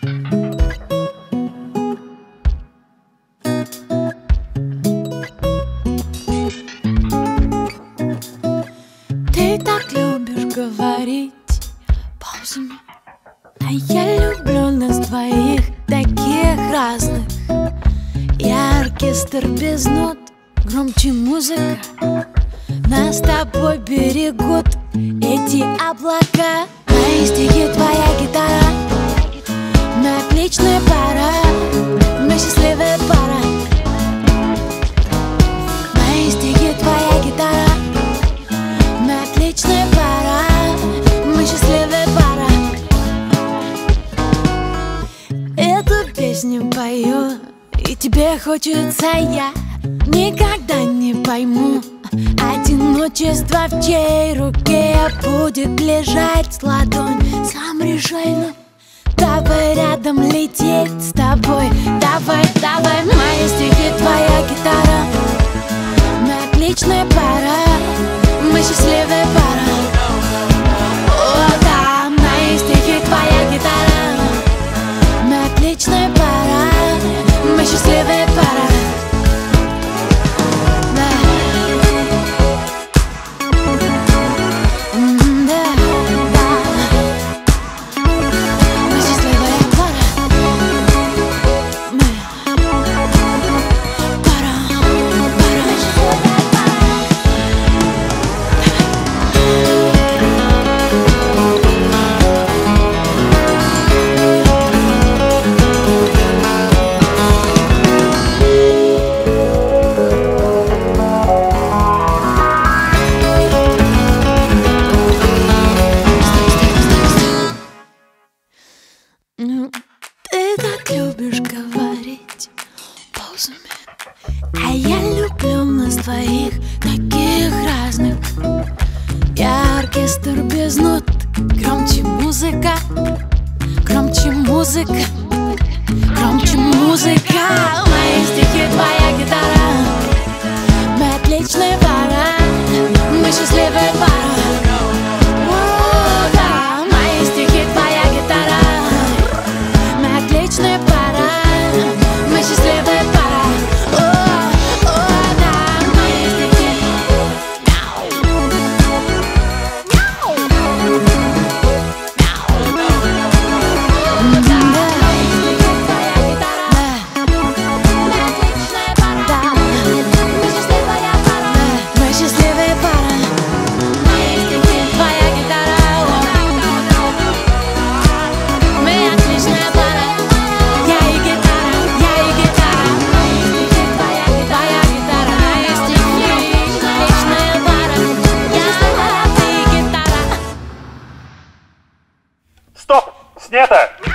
Ты так любишь говорить паузами, а я люблю нас двоих, таких разных. Я оркестр без нот, громче музыка. Нас с тобой берегут эти облака. Мои стихи, твоя гитара, мы отличная пара, мы счастливая пара. Мои стихи, твоя гитара, мы отличная пара, мы счастливая пара. Эту песню пою, и тебе хочется, я никогда не пойму одиночество, в чьей руке будет лежать ладонь. Сам решай, но давай рядом лететь с тобой. Давай, давай, мои стихи, твоя гитара, мы отличная пара, мы счастливая пара. О, да, мои стихи, твоя гитара, мы отличная пара, мы счастливая пара. Ты так любишь говорить паузами, а я люблю нас двоих, таких разных. Я оркестр без нот, громче музыка, громче музыка, громче музыка. Мои стихи, твоя гитара, мы отличная пара, мы счастливая пара. О, да, мои стихи, твоя гитара, отличная пара, мы счастливая пара. О, да, мои стихи. Мы счастливая пара. Мои стихи, твоя гитара, мы отличная пара. Стоп! Снято!